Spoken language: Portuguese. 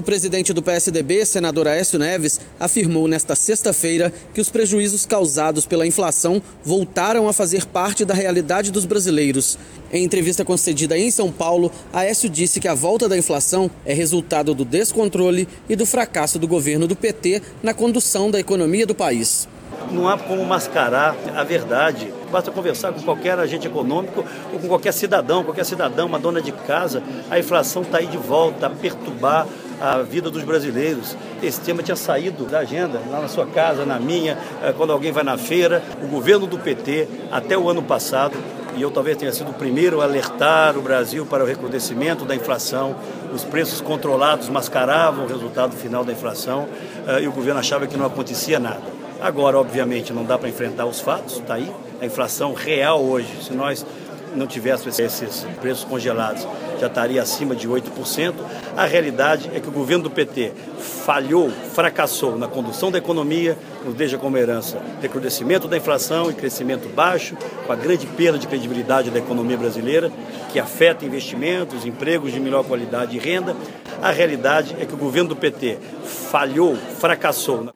O presidente do PSDB, senador Aécio Neves, afirmou nesta sexta-feira que os prejuízos causados pela inflação voltaram a fazer parte da realidade dos brasileiros. Em entrevista concedida em São Paulo, Aécio disse que a volta da inflação é resultado do descontrole e do fracasso do governo do PT na condução da economia do país. Não há como mascarar a verdade. Basta conversar com qualquer agente econômico ou com qualquer cidadão, uma dona de casa. A inflação está aí de volta a perturbar a vida dos brasileiros. Esse tema tinha saído da agenda, lá na sua casa, na minha, quando alguém vai na feira. O governo do PT, até o ano passado, e eu talvez tenha sido o primeiro a alertar o Brasil para o recrudescimento da inflação, os preços controlados mascaravam o resultado final da inflação e o governo achava que não acontecia nada. Agora, obviamente, não dá para enfrentar os fatos, está aí. A inflação real hoje, se nós não tivéssemos esses preços congelados, já estaria acima de 8%. A realidade é que o governo do PT falhou, fracassou na condução da economia, nos deixa como herança recrudescimento da inflação e crescimento baixo, com a grande perda de credibilidade da economia brasileira, que afeta investimentos, empregos de melhor qualidade e renda. A realidade é que o governo do PT falhou, fracassou